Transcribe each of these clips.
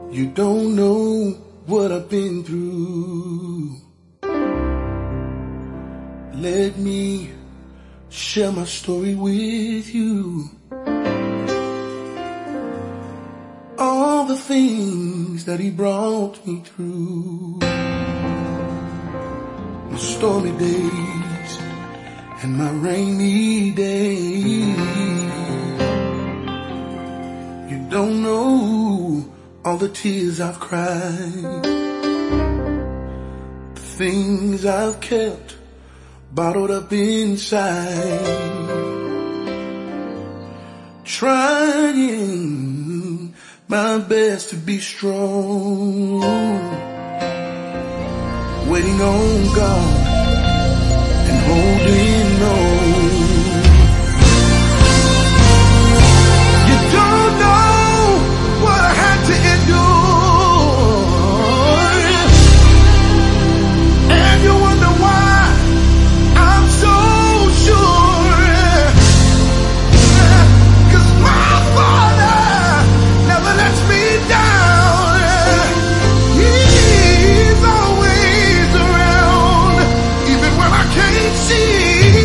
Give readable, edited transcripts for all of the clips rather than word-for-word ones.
You don't know what I've been through. Let me share my story with you. All the things that he brought me through. My stormy days and my rainy days. You don't know all the tears I've cried, the things I've kept bottled up inside, trying my best to be strong, waiting on God and holding on. You don't know what I had to endure, and you wonder why I'm so sure. 'Cause my Father never lets me down. He's always around, even when I can't see.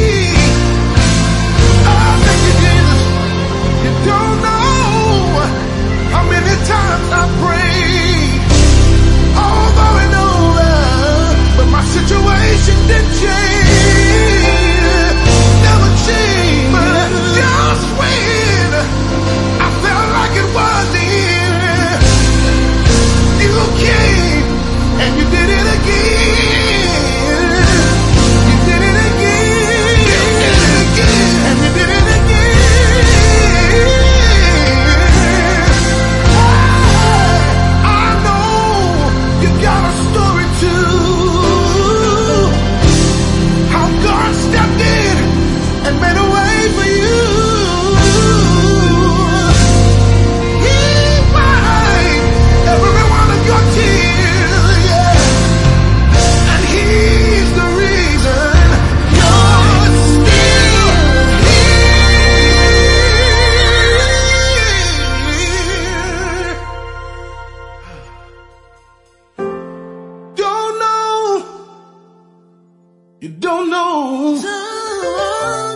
Oh, thank you, Jesus. You don't know how many times I prayed over and over, but my situation didn't change, never change. But just when I felt like it was the end, you came and you did it again. You did it again. You did it again. And you did it again. I know you got a story too. How God stepped in and made a way for you. He wiped every one of your tears, yeah. And he's the reason you're still here. Don't know. You don't know.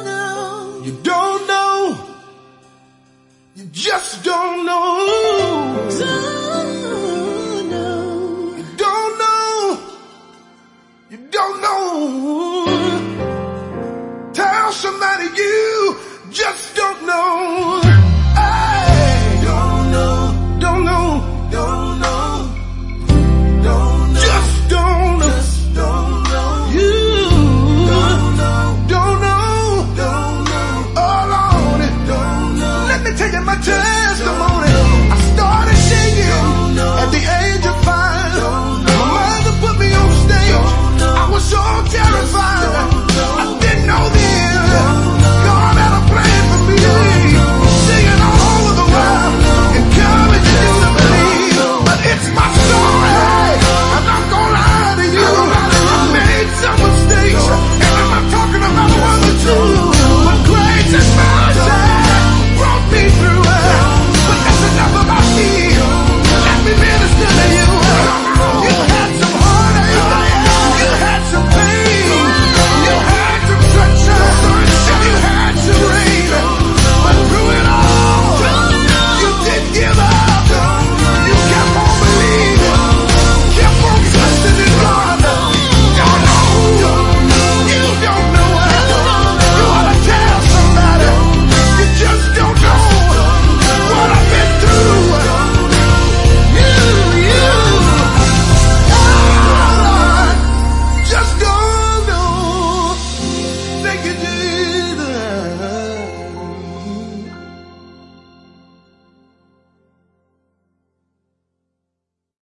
You don't know. You just don't know.